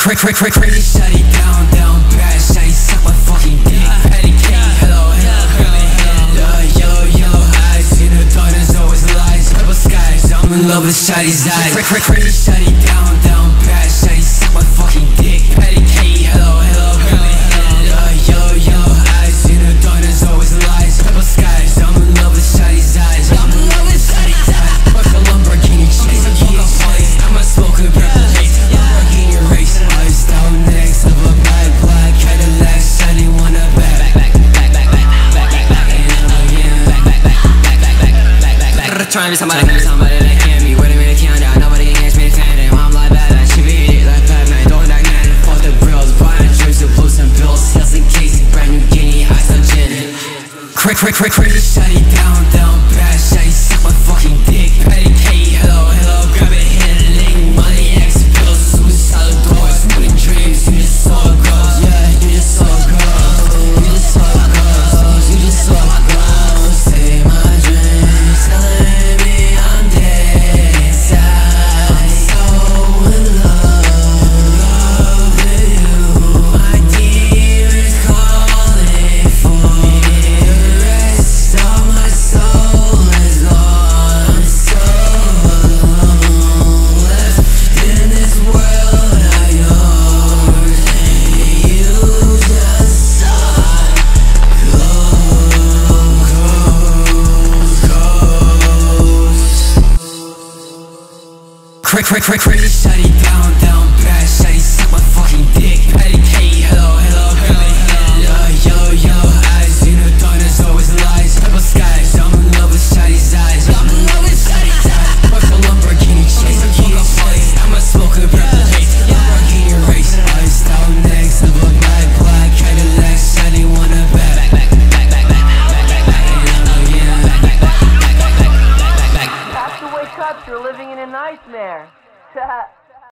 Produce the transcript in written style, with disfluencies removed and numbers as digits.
Crazy shawty down, down bad. Shawty suck my fucking dick. Patty cake, hello, yo, eyes in the darkness, always lies. Purple skies, I'm in love with shawty's eyes. Crazy shawty down, down bad. Shawty suck my fucking dick. Patty cake, hello, yo, eyes in the darkness, always lies. Purple skies, I'm in love with shawty's eyes. I'm in love with shawty's eyes. Fuck a Lamborghini chase, fuck a place. I'm a smoking purple haze. Lamborghini race, eyes down next of a black Cadillac. Shawty wanna back. Trying to be somebody that can't be with me, they can't down. Nobody against me, they can't do. I'm like Batman, she beat it like Batman. Don't like man, fuck the brills. Buying drinks with boots and bills. Heels and cases, brand new guinea, ice on gin. Crazy shawty down, down bad. Shawty suck my fucking dick. Patty cake, hello, grab it, hit a link. Money, X bills, suicidal doors, winning dreams. You just saw girls, yeah, you just saw girls. You just saw girls, you just saw girls. Say my dreams, telling me I'm dead inside. I'm so in love with you. My demons calling for me. The rest of my soul is gone. I'm so alone, left in this world of yours. And you just saw Crazy shawty down, down bad. Shawty suck my fucking dick. Patty cake, hello, yo, eyes in the darkness, always lies. Purple skies, I'm in love with shawty's eyes. I'm in love with shawty's eyes. Fuck a Lamborghini chase, fuck a place. I'm a smoking purple haze. Lamborghini race, eyes down next of a black Cadillac. Shawty wanna back. Have to wake up, you're living in a nightmare.